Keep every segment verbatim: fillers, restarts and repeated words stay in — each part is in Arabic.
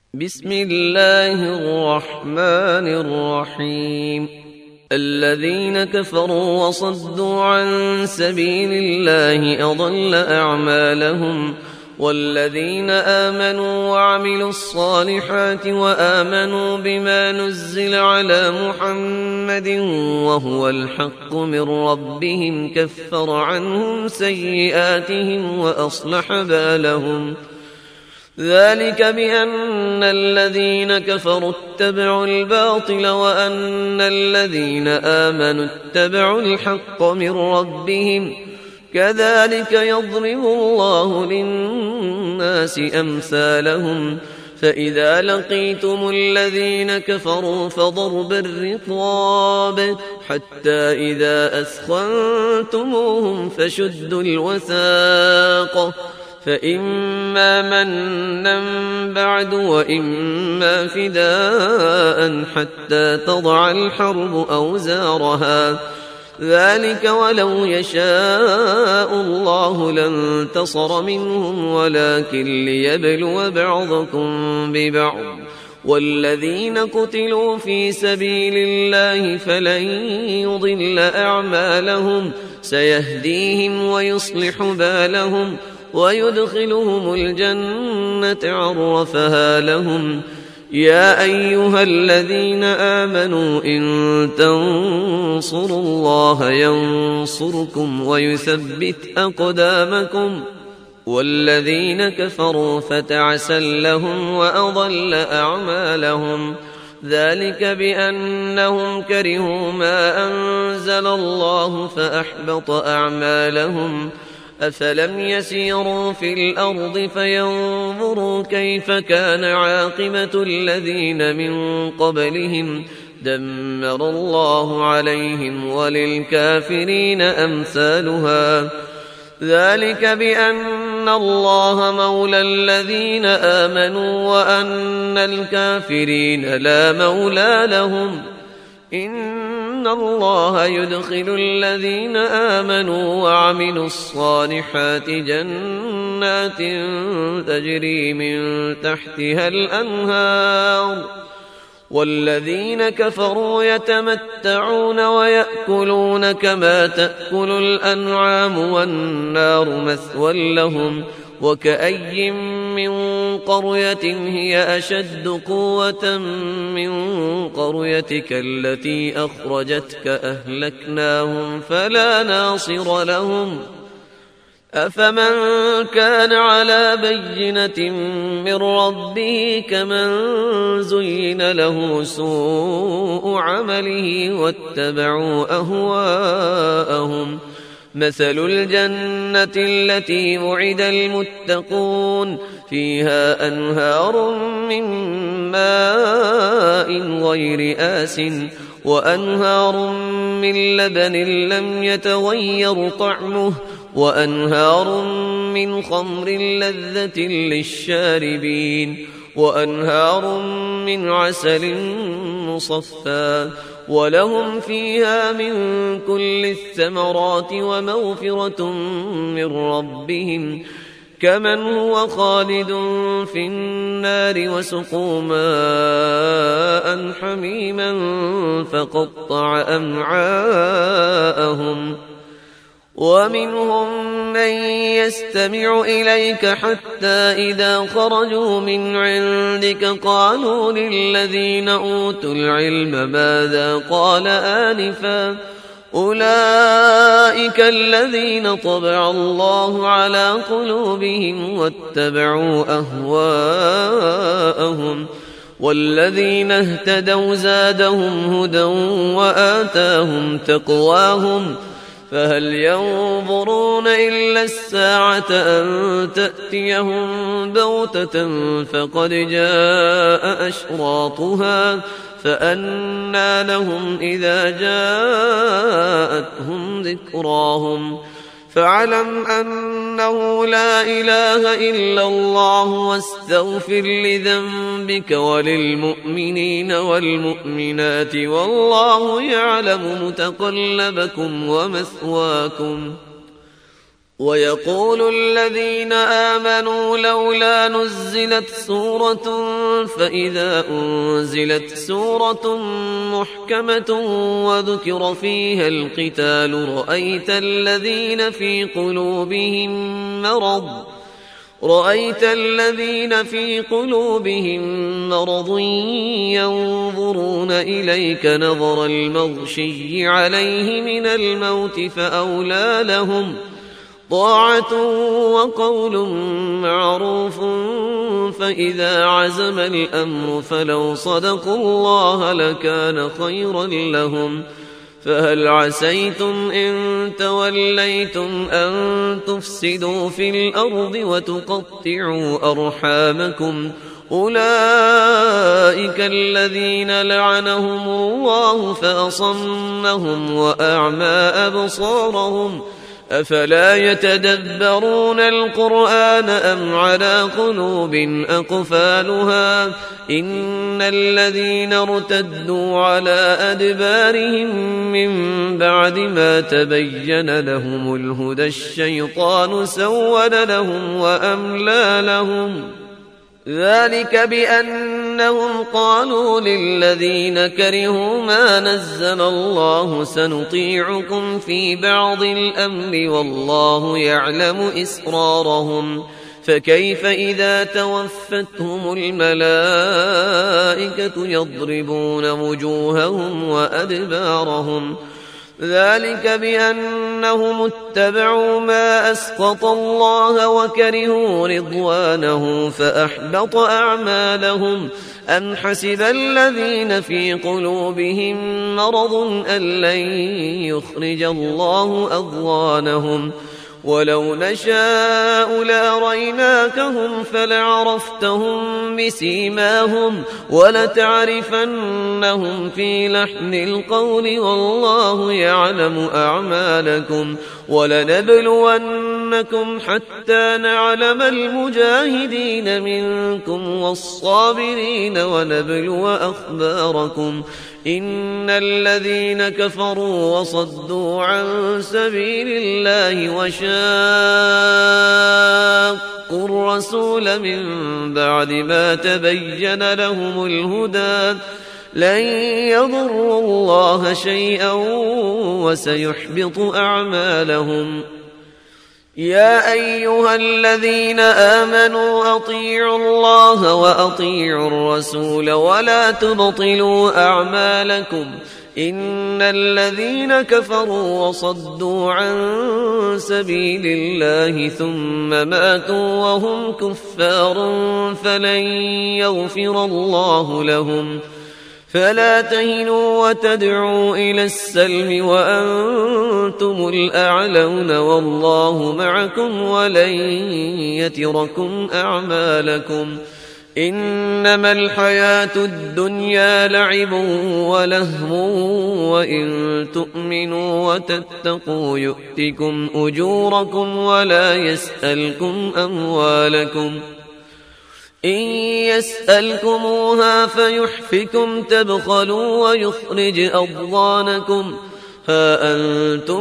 بسم الله الرحمن الرحيم. الذين كفروا وصدوا عن سبيل الله أضل أعمالهم، والذين آمنوا وعملوا الصالحات وآمنوا بما نزل على محمد وهو الحق من ربهم كفر عنهم سيئاتهم وأصلح بالهم. ذلك بأن الذين كفروا اتبعوا الباطل وأن الذين آمنوا اتبعوا الحق من ربهم، كذلك يضرب الله للناس أمثالهم. فإذا لقيتم الذين كفروا فضرب الرقاب حتى إذا أثخنتموهم فشدوا الوثاق، فإما منا بعد وإما فداء حتى تضع الحرب أوزارها. ذلك ولو يشاء الله لانتصر منهم ولكن ليبلو بعضكم ببعض. والذين قتلوا في سبيل الله فلن يضل أعمالهم، سيهديهم ويصلح بالهم ويدخلهم الجنة عرفها لهم. يا أيها الذين آمنوا إن تنصروا الله ينصركم ويثبت أقدامكم. والذين كفروا فتعسا لهم وأضل أعمالهم. ذلك بأنهم كرهوا ما أنزل الله فأحبط أعمالهم. أفلم يسيروا في الأرض فينظروا كيف كان عاقبة الذين من قبلهم، دمر الله عليهم وللكافرين أمثالها. ذلك بأن الله مولى الذين آمنوا وأن الكافرين لا مولى لهم. إن الله يدخل الذين آمنوا وعملوا الصالحات جنات تجري من تحتها الأنهار، والذين كفروا يتمتعون ويأكلون كما تأكل الأنعام والنار مثوى لهم. وكأي من قرية هي أشد قوة من قريتك التي أخرجتك أهلكناهم فلا ناصر لهم. أفمن كان على بينة من ربه كمن زين له سوء عمله واتبعوا أهواءهم. مثل الجنة التي وعد المتقون فيها أنهار من ماء غير آس وأنهار من لبن لم يتغير طعمه وأنهار من خمر لذة للشاربين وأنهار من عسل مصفى ولهم فيها من كل الثمرات ومغفرة من ربهم كمن هو خالد في النار وسقوا ماء حميما فقطع أمعاءهم. ومنهم من يستمع إليك حتى إذا خرجوا من عندك قالوا للذين أوتوا العلم ماذا قال آنفا أولئك الذين طبع الله على قلوبهم واتبعوا أهواءهم. والذين اهتدوا زادهم هدى وآتاهم تقواهم. فهل ينظرون إلا الساعة أن تأتيهم بغتة فقد جاء أشراطها فأنى لهم إذا جاءتهم ذكراهم. فاعلم أنه لا إله إلا الله واستغفر لذنبك وللمؤمنين والمؤمنات والله يعلم متقلبكم ومثواكم. ويقول الذين آمنوا لولا نزلت سورة فإذا أنزلت سورة محكمة وذكر فيها القتال رأيت الذين في قلوبهم مرض رأيت الذين في قلوبهم مرض ينظرون إليك نظر المغشي عليه من الموت فأولى لهم طاعة وقول معروف فإذا عزم الأمر فلو صدقوا الله لكان خيرا لهم فهل عسيتم إن توليتم أن تفسدوا في الأرض وتقطعوا أرحامكم أولئك الذين لعنهم الله فأصمهم وأعمى أبصارهم أفلا يتدبرون القرآن أم على قلوب أقفالها إن الذين ارتدوا على أدبارهم من بعد ما تبين لهم الهدى الشيطان سول لهم وأملى لهم ذلك بأنهم قالوا للذين كرهوا ما نزل الله سنطيعكم في بعض الأمر والله يعلم إسرارهم فكيف إذا توفتهم الملائكة يضربون وجوههم وأدبارهم ذلك بأنهم اتبعوا ما أسقط الله وكرهوا رضوانه فأحبط أعمالهم أم حسب الذين في قلوبهم مرض أن لن يخرج الله أضغانهم ولو نشاء لأريناكهم فلعرفتهم بسيماهم ولتعرفنهم في لحن القول والله يعلم أعمالكم ولنبلونكم حتى نعلم المجاهدين منكم والصابرين ونبلو أخباركم إن الذين كفروا وصدوا عن سبيل الله وشاقوا الرسول من بعد ما تبين لهم الهدى لن يضروا الله شيئا وسيحبط أعمالهم يا أيها الذين آمنوا أطيعوا الله وأطيعوا الرسول ولا تبطلوا أعمالكم إن الذين كفروا وصدوا عن سبيل الله ثم ماتوا وهم كفار فلن يغفر الله لهم فلا تهنوا وتدعوا إلى السلم وأنتم الأعلون والله معكم ولن يتركم أعمالكم إنما الحياة الدنيا لعب ولهو وإن تؤمنوا وتتقوا يؤتكم أجوركم ولا يسألكم أموالكم إن يسألكموها فيحفكم تبخلوا ويخرج أضغانكم ها أنتم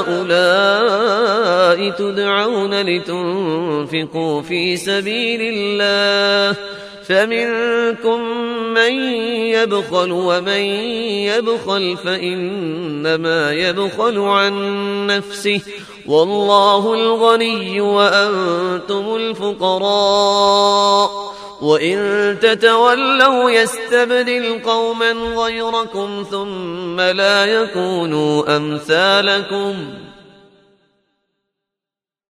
هؤلاء تدعون لتنفقوا في سبيل الله فمنكم من يبخل ومن يبخل فإنما يبخل عن نفسه والله الغني وأنتم الفقراء وإن تتولوا يستبدل قوما غيركم ثم لا يكونوا أمثالكم